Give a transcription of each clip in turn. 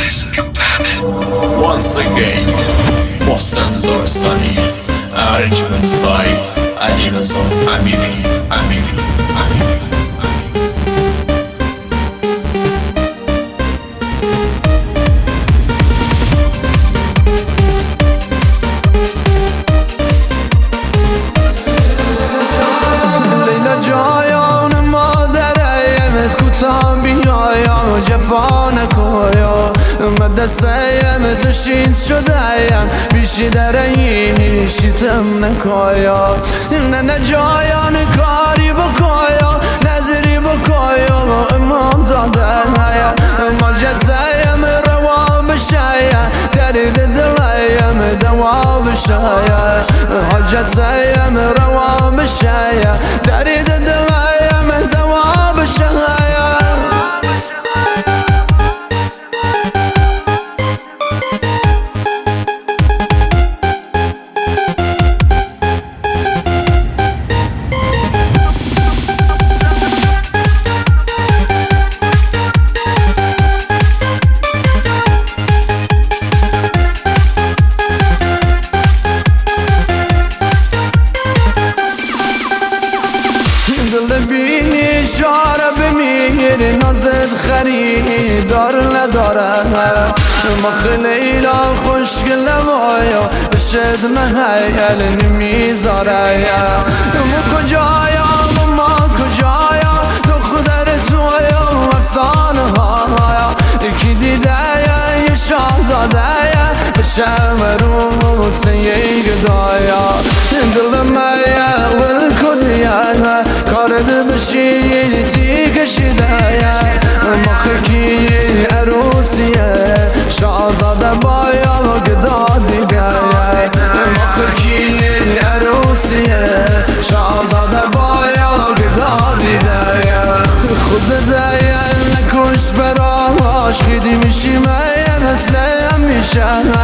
Once again, Mohsen Zorstani, arrangement by Ali Rasul Amiri. جفا نکایا من دستیم تشید شدهیم بیشی درهی شیتم نکایا نه جایان کاری بکایا نظری بکایا امام زاده ما جزایم روا بشایا درد دلیم دوا بشایا حاجت زایم روا بشایا درد دلیم دوا بشایا اشاره بمیر نازت خریدار نداره ما خلیلا خوشگل مایا بشد محیل نمیذاره ما کجایا ما کجایا دختر تویا افسانه ها یکی دیده یه شاهزاده بشم رو سیه گدایا دل میا ول کدیا کارد بشی تی کشیده مخکی عروسیه شاهزاده بایا گدا دیگه مخکی عروسیه شاهزاده بایا گدا دیگه خود دیگه نکش براش خیدی میشی میم مثل همیشه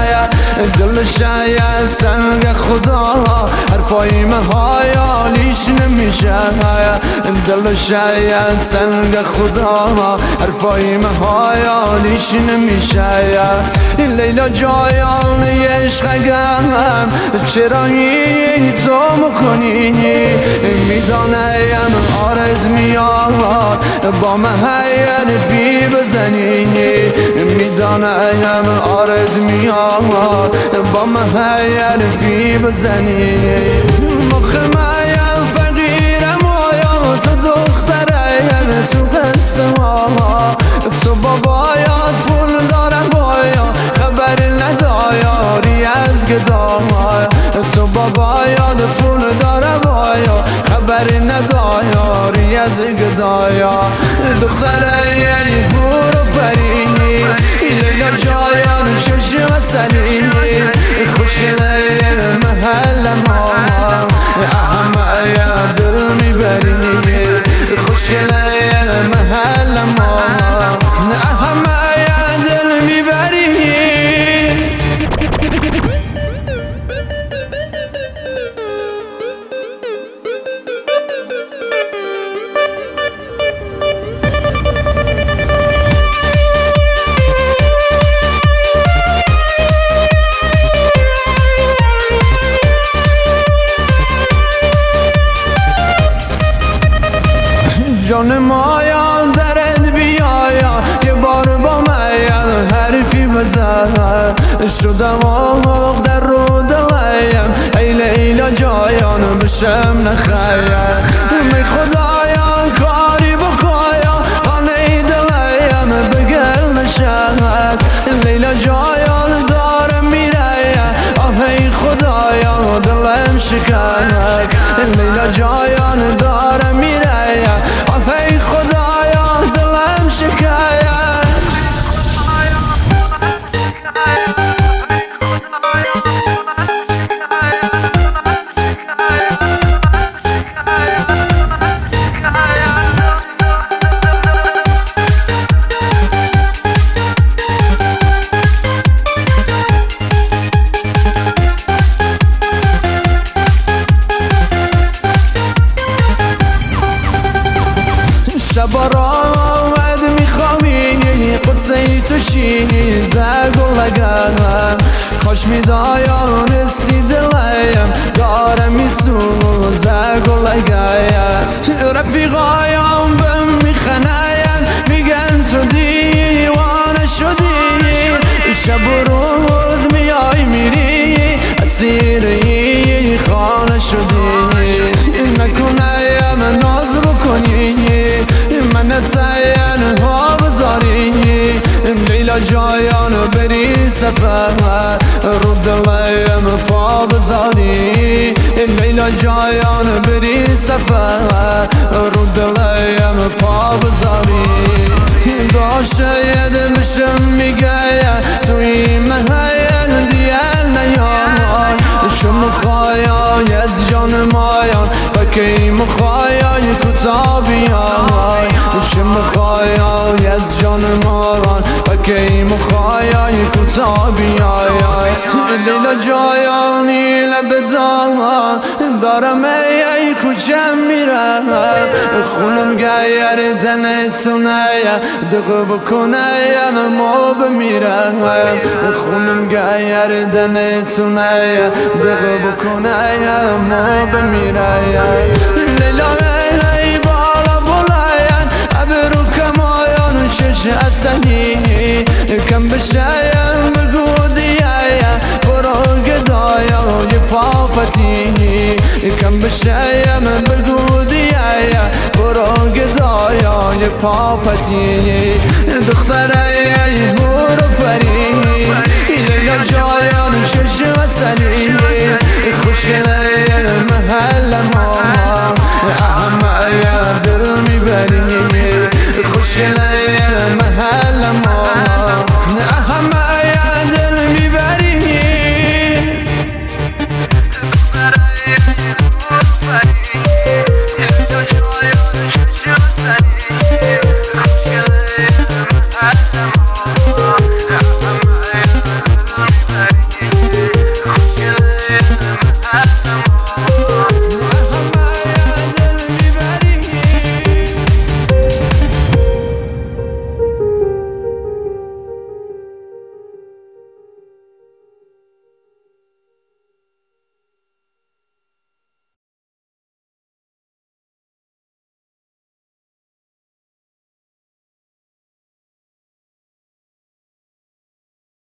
دل شاید سنگ خدا حرفای مهایالیش نمیشه دل شاید سنگ خدا حرفای مهایالیش نمیشه لیلا جایان عشقم چرا این تو میکنی میدانم آرد میاد با محیل فی بزنی میدانم آرد میاد با محیل فی بزنی مخمایم فقیرم آیا تو دخترم تو قصه ها تو بابایات پول دارم بایا خبر ندایاری از گدای تو بابایات پول دارم بایا خبر ندایاری از گدایا دختره یعنی برو فرینی لیلا جایان چشم سنی خوشگله محل ما احمه دل میبری خوشگله محل ما احمه دل میبری جان مایا درد بیایا یه بار با مایا حرفی بزن شدم آموق در رو دلیم ای لیلا جایان بشم نخیم می خدایا کاری بکایا خانه دلیم بگل نشست لیلا جایان دارم میره آهی خدایا دلم شکست لیلا جایان دارم میره ای خدایا دلم شکایت شب را آمد میخوامی قصه تو شیزه گلگم کاش میدایانستی دلیم داره میسوزه گلگم رفیقایم بهم میخنین میگن تو دیوانه شدی شب و روز میای میری اسیری خانه شدی نکنیم ناز بکنی من تنها بذاری لیلا جایان بری سفر رو دلیم پا بذاری لیلا جایان بری سفر رو دلیم پا بذاری داشته یه دلشم میگه توی مهین دیل نیای شم خواهی از جان مایان بکی مخواهی خطا بیای شم خواهی از جان مایان بکی مخواهی خطا بیای لیلا جایانی لب دارم ای خوشم میرم خونم گیر تنسونه دقه بکنه ما بمیرم خونم گیر تنسونه دقه بکنه ما بمیرم لیلا ای بالا بلاین ابرو کمایان شش اصلی کم بشایم بگو دیایا برو گدایا یه پافتی کم بشایم بگو دیایا برو گدایا یه پافتی دختره برو پری لیلا جایان شش اصلی خوشگله محل ما اهم